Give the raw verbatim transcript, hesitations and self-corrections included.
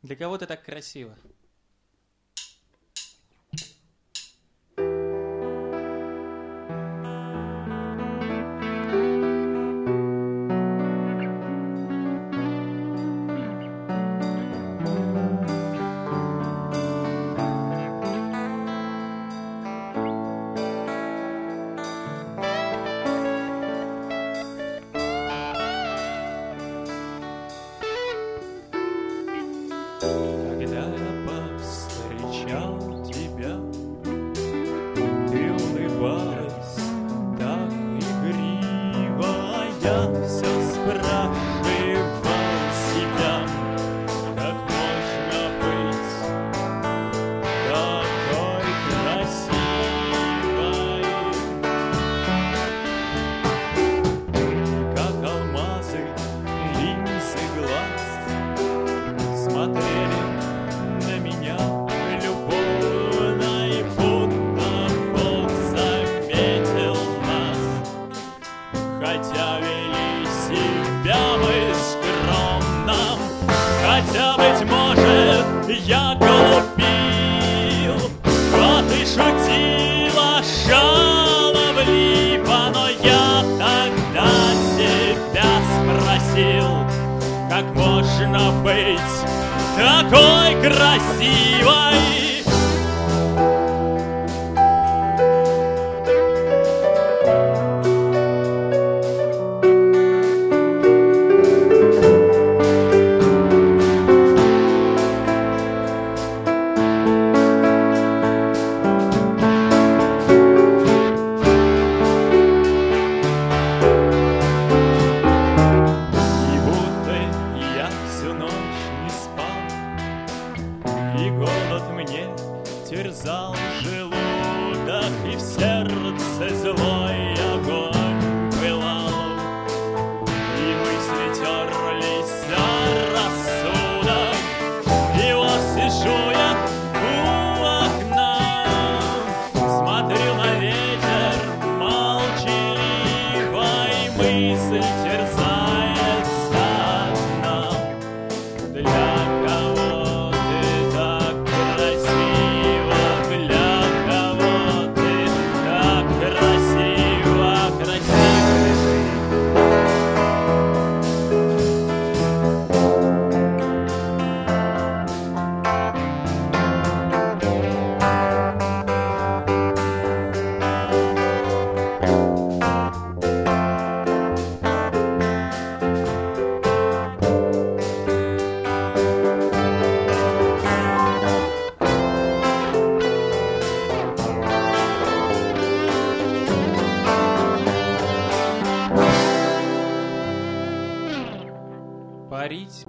Для кого ты так красива? Когда я повстречал тебя, ты улыбалась так игриво, а я все спрашивал себя, как можно быть такой красивой. Как алмазы, линзы глаз смотрели на меня любовно, и будто Бог заметил нас, хотя вели себя мы скромно, хотя, быть может, я глупил, а ты шутила шаловливо, но я тогда себя спросил, как можно быть такой красивой. И будто я всю ночь не спал, и голод мне терзал желудок, и в сердце злой огонь пылал, и мысли терлись о рассудок. И вот сижу я у окна, смотрю на ветер молчаливо, и мысль терзает одна: для кого ты так красива, для кого ты так красива, красива. Парить